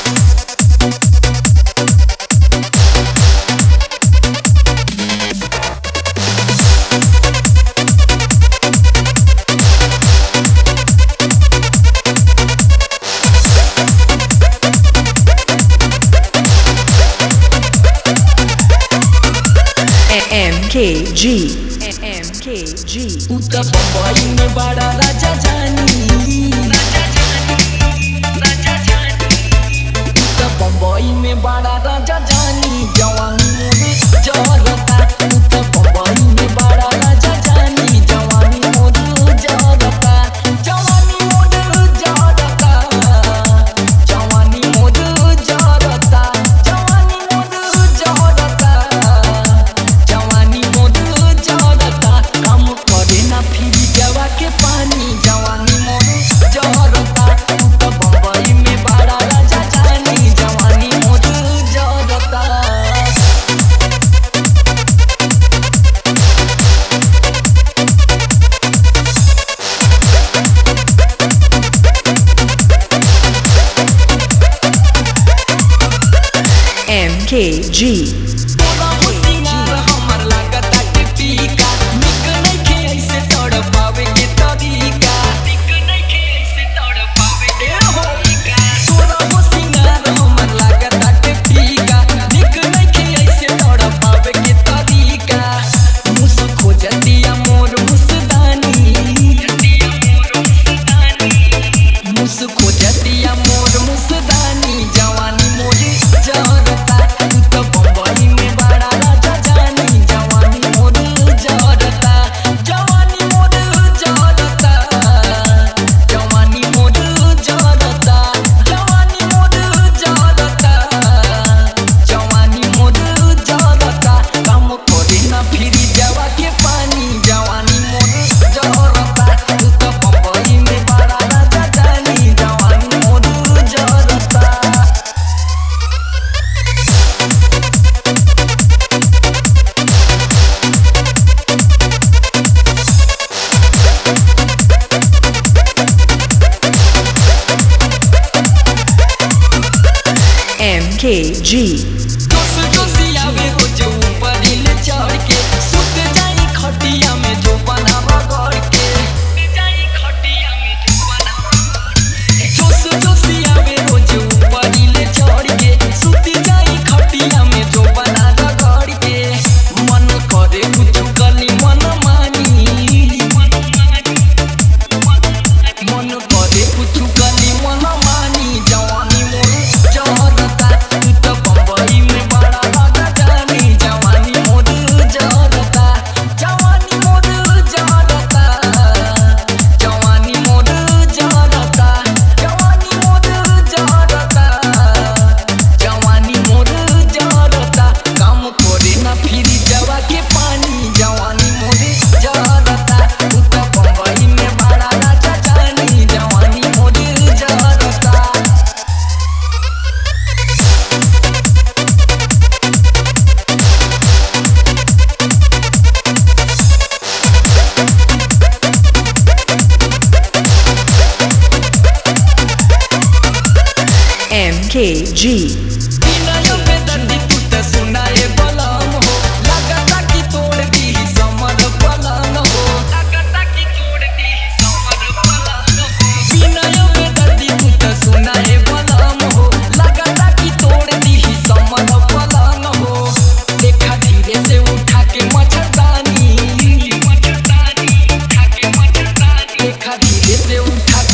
MKG उता बम्बई में बड़ा राजा जानी उता बम्बई में बड़ा राजा जानी जवानी मोरे जरता उता बम्बई में बड़ा राजा जानी जवानी मोरे जरता जवानी मोरे जरता जवानी मोरे जरता जवानी मोरे जरता जवानी मोरे जरता काम करे ना फिर जवा के पानी जवानी मोरे जरता उता बम्बई में बड़ा राजा जानी जवानी मोरे जरता MKG हमर लागता के पीका निक नइखे ऐसे तड़पावे के तरीका निक नइखे ऐसे तड़पावे के होइका तोरा वो सिंगार हमर लागता के पीका निक नइखे ऐसे तड़पावे के तरीका मुस खोजतिया मोर मुसदानी मुस खोजतिया मोर मुसदानी जवानी मोरे जरता तो बम्बई में बड़ा राजा जानी जवानी मोरे जरता जवानी मोरे जरता जवानी मोरे जरता जवानी मोरे जरता जवानी मोरे जरता काम करे ना फिर जवा के पानी जवानी मोरे जरता तो बम्बई में बड़ा राजा जानी जवानी मोरे जरता MKG आवे रोज ऊपर हिल चढ़ के सुत जाई खटिया में जो बनावा गड़ के जाई खटिया में जो बनावा आवे रोज ऊपर हिल चढ़ के सुत जाई खटिया में जो बनावा गड़ के मन करे कुछ गली मन मानी मन करे कुछ गली मन मानी जवानी मोरे जरता तो बम्बई में बड़ा राजा जानी जवानी मोरे जरता जवानी मोरे जरता जवानी मोरे जरता जवानी मोरे जरता जवानी मोरे जरता काम करे ना फिर जवा के पानी जवानी मोरे जरता तो बम्बई में बड़ा राजा जानी जवानी मोरे जरता MKG बिना पे दर्दी पुत सुनाए बलम हो लगता कि तोड़ दी समर पलंग हो लगता कि तोड़ दी समर पलंग हो बिना पे दर्दी पुत सुनाए बलम हो लगता कि तोड़ दी समर पलंग हो देखा धीरे से उठा के मच्छरदानी देखा धीरे से उठा